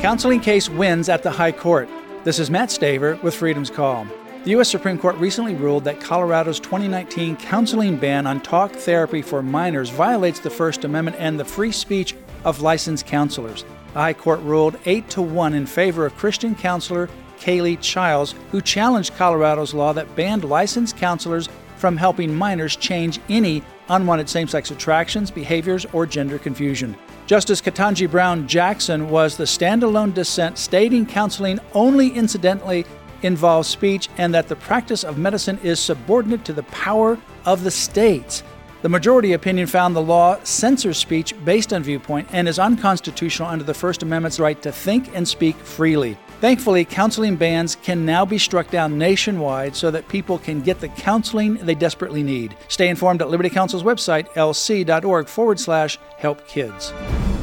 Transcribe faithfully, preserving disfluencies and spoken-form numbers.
Counseling case wins at the High Court. This is Matt Staver with Freedom's Call. The U S Supreme Court recently ruled that Colorado's twenty nineteen counseling ban on talk therapy for minors violates the First Amendment and the free speech of licensed counselors. The High Court ruled eight to one in favor of Christian counselor Kaylee Childs, who challenged Colorado's law that banned licensed counselors from helping minors change any unwanted same-sex attractions, behaviors, or gender confusion. Justice Ketanji Brown Jackson was the standalone dissent, stating counseling only incidentally involves speech and that the practice of medicine is subordinate to the power of the states. The majority opinion found the law censors speech based on viewpoint and is unconstitutional under the First Amendment's right to think and speak freely. Thankfully, counseling bans can now be struck down nationwide so that people can get the counseling they desperately need. Stay informed at Liberty Counsel's website, lc.org forward slash help kids.